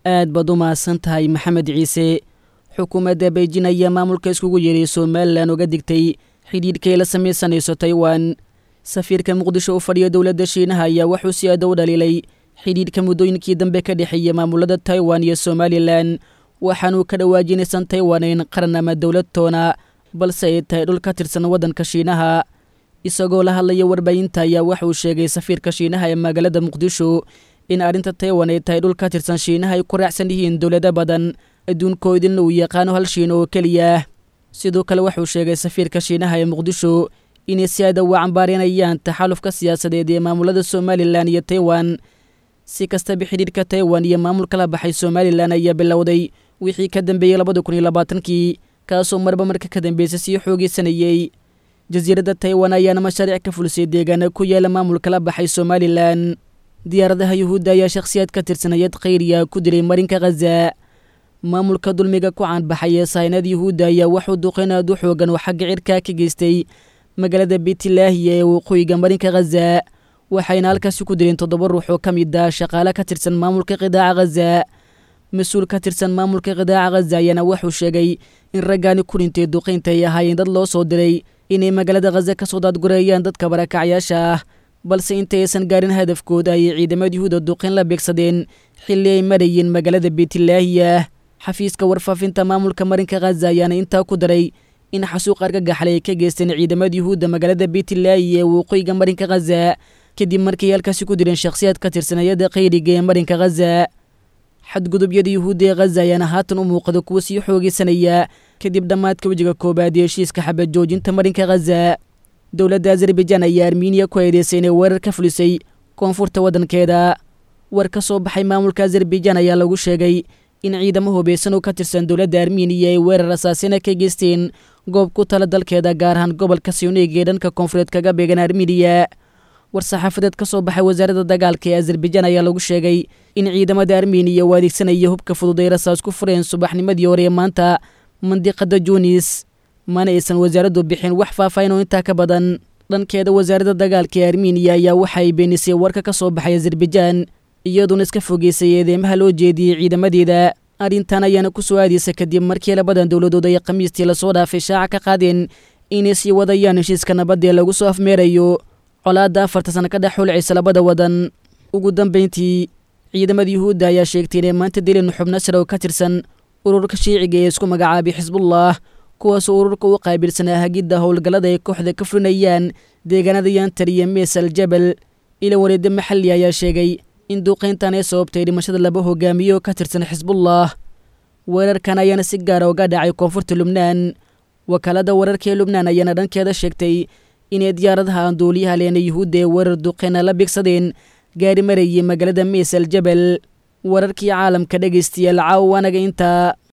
aad baad u mahadsantahay maxamed ciise. xukuumadda beijing ayaa maamulka iskugu yeeray somalilan uga digtay xidhiidhkay la samaysanayso taiwan. safiirka muqdisho u fadhiya dowladda shiinaha ayaa wuxuu si aad u dhaliilay xidhiidhka muddooyinkii dambe ka dhexeeya maamulada taiwan iyo somalilan, waxaanuu ka dhawaajinaysan taiwan in qaran ama dowlad toona balse ay tahay dhul ka tirsan waddanka shiinaha. isagoo la hadlaya warbaahinta ayaa waxauu sheegay safiirka shiinaha ee magaalada muqdisho in arrinta taiwan ay tahay dhul ka tirsan shiinaha ay ku raacsan yihiin dowlado badan adduunkoodina uu yaqaano hal shiin oo keliya. sidoo kale wuxuu sheegay safiirka shiinaha ee muqdisho inay si aad uga cambaarinayaan taxalufka siyaasadeed ee maamulada somalilan iyo taiwan. si kastaba xidhiidhka taiwan iyo maamulka la baxay somalilan ayaa bilowday wixii ka dambeeyey 2020kii, kaasoo marba marka ka dambeysay sii xoogeysanayey. jasiiradda taiwan ayaana mashaariic ka fulisay deegaana ku yaala maamulka la baxay somalilan. diyaaradaha yuhuudda ayaa shakhsiyaad ka tirsan hayad khayriya ku dilay marinka khaza. maamulka dulmiga ku caanbaxay ee sahaynada yuhuudda ayaa wuxuu duqeyn aad u xoogan oo xagga cirkaa ka geystay magaalada beetlaahiya ee waqooyiga marinka khaza, waxayna halkaasi ku dileen 7 ruux oo ka mid ah shaqaale ka tirsan maamulka qidaaca khaza. mas-uul ka tirsan maamulka qidaaca khaza ayaana wuxuu sheegay in raggaani ku dhintay duqeynta ay ahaayeen dad loo soo diray inay magaalada khaza ka soo daadgureeyaan dadka barakacyaasha ah, balse inta aysan gaarin hadafkooda ayay ciidamada yuhuudda duqeyn la beegsadeen xilli ay marayeen magaalada beetlaahiya. xafiiska warfaafinta maamulka marinka khaza ayaana intaa ku daray in xasuuq argagaxle ay ka geysteen ciidamada yuhuudda magaalada beetlaahiya ee waqooyiga marinka khaza kadib markii halkaasi ku direen shakhsiyaad ka tirsan hayada khayriga ee marinka khaza. xadgudubyada yuhuudda ee khaza ayaana haatan u muuqda kuwa sii xoogeysanaya kadib dhammaadka wejiga koobaad ee heshiiska xabad joojinta marinka khaza. dowladda azerbaijaan ayaa armeniya ku eedeysay inay weerar ka fulisay koonfurta waddankeeda. war ka soo baxay maamulka azerbaijaan ayaa lagu sheegay in ciidamo hubeysan oo ka tirsan dowladda armeniya ay weerar asaasina ka geysteen goob ku tala dalkeeda, gaar ahaan gobolka siuniig ee dhanka koonfureed kaga beegan armeniya. war-saxaafadeed ka soo baxay wasaaradda dagaalka ee azerbaijaan ayaa lagu sheegay in ciidamada armeniya uu adeegsanaya hubka fudud ay rasaas ku fureen subaxnimadii hore ee maanta mandiqada junis, mana aysan wasaaraddu bixin wax faahfaahin oo intaa ka badan. dhankeeda wasaaradda dagaalka ee armeniya ayaa waxay beenisay warka ka soo baxay azerbaijaan iyaduona iska fogeysay eedeymaha loo jeediyey ciidamadeeda. arrintan ayaana ku soo aadaysa kadib markii labadan dowladood ay khamiistii lasoo dhaafay shaaca ka qaadeen inay sii wadayaan heshiiska nabadda ee lagu soo afmeerayo colaadda 4 sano ka dhex xulcaysa labada wadan. ugu dambeyntii ciidamada yuhuudda ayaa sheegtay inay maanta dileen xubno sare oo ka tirsan ururka shiiciga ee isku magacaabay xisbullah, kuwaasoo ururka u qaabilsanaa hagidda howlgallada ay kooxda ka fulinayaan deegaanada yantar iyo mees al jabal. ila wareedda maxalli ayaa sheegay in duuqeyntan ay sababtay dhimashada 2 hogaamiye oo ka tirsan xisbullah. weerarkan ayaana si gaara uga dhacay koonfurta lubnaan. wakaalada wararka ee lubnaan ayaana dhankeeda sheegtay inay diyaaradaha aan duuliyaha leena yuhuudda ee weerar duqeyna la beegsadeen gaari marayay magaalada mees al jabal. wararkii caalamka dhegaystayaal caawa anaga intaa.